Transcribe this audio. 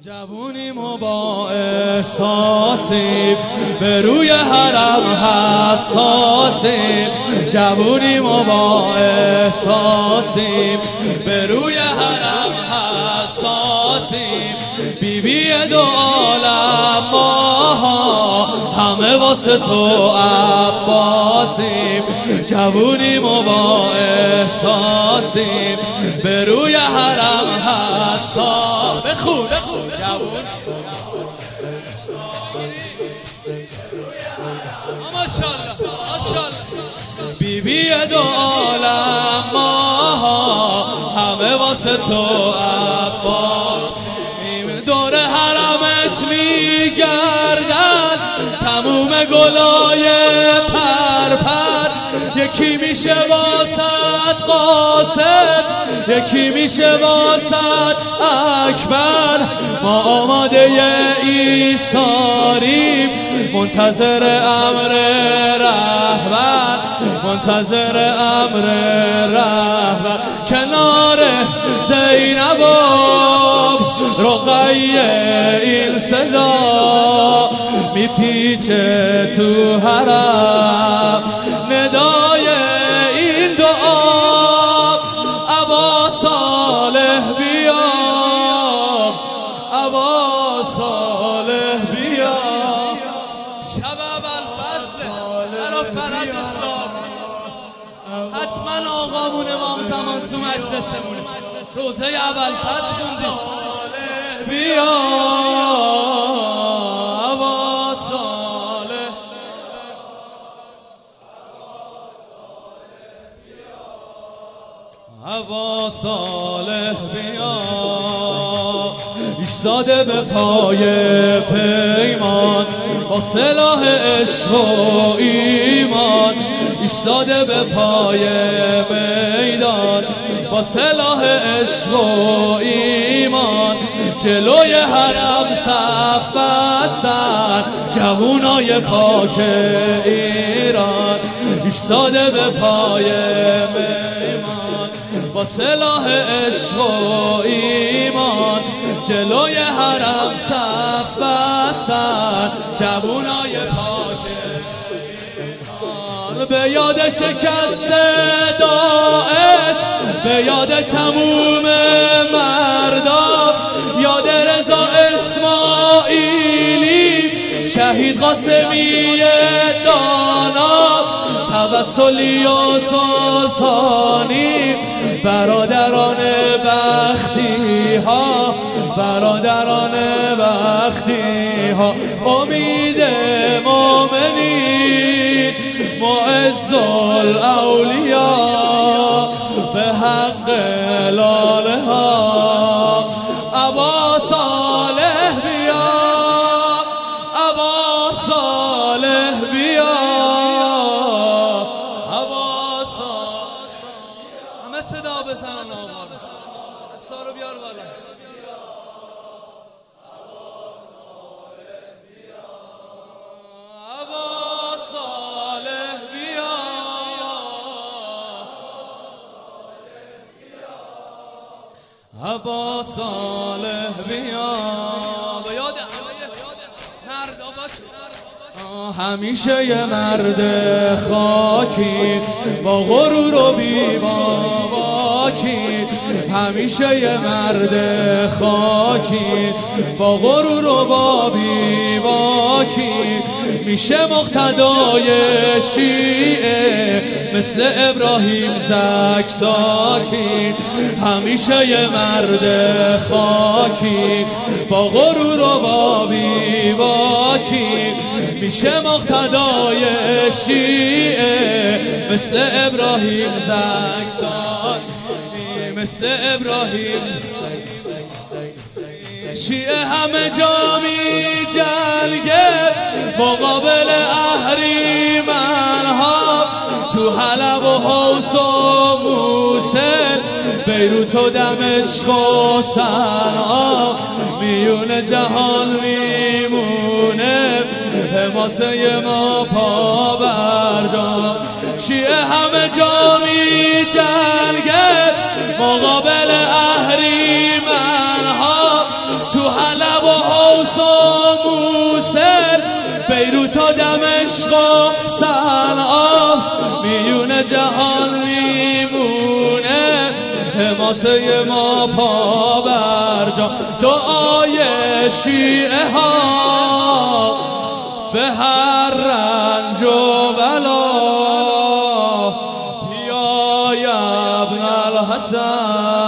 جوونیم و با احساسیم به روی حرم حساسیم. جوونیم و با احساسیم به روی حرم حساسیم. بیبی دو عالم ماها همه واسه تو عباسیم. جوونیم و با احساسیم به روی حرم حساسیم. بخون بیبی دو عالم ماها همه واسه تو عباسیم. دور حرمت میگردن تموم گلای پرپر. یکی میشه واسط قاسم، یکی میشه واسط اکبر. ما آماده ایثاریم منتظر امر رهبر، منتظر امر رهبر. کنار زینب و رقیه این صدا میپیچه تو حرم. ندای این دعا ابا صالح بیا، ابا صالح بیا. شباب الفضل برا فرج شاه حتما آقامون امام زمان تو مجلسمونه. روزه ابوالفضل خوندیم. بیا ابا صالح، ابا صالح بیا. ایستاده به پای پیمان با سلاح عشق و ایمان. ایستاده به پای میدان با سلاح عشق و ایمان. جلوی حرم صف بستن جوونای پاک ایران. ایستاده به پای میدان با سلاح عشق و ایمان. جلوی حرم صف بستن جوونای پاک ایران. به یاد شکست داعش، به یاد تموم مردان، یاد رضا اسماعیلی شهید قاسمی دانا، توسلی و سلطانی. برادران بختی ها، برادران بختی ها. امید مومنین معز الاولیا به حق لاله ها. ابا صالح بیا، ابا صالح بیا، ابا صالح. همه صدا بزنن آقا، حسا رو بیار بالا. ابا صالح بیا. به یاد مردا باش. همیشه یه مرد خاکی با غرور و بی‌باکی. همیشه یه مرد خاکی با غرور و با بی‌باکی. میشه مقتدای شیعه مثل ابراهیم زکزاکی. همیشه یه مرد خاکی با غرور و با بی‌باکی. میشه مقتدای شیعه مثل ابراهیم زکزاکی، مثل ابراهیم. شیعه همه جا می جنگه مقابل اهریمنها. تو حلب و حوض و موصل، بیروت و دمشق و صنعا. میون جهان میمونه حماسه ما پا برجام. شیعه همه جا می جنگه مقابل اهریمنها. تو حلب جهان میمونه حماسه ما پا بر جا. دعای شیعه ها به هر رنج و بلا یا ابن الحسن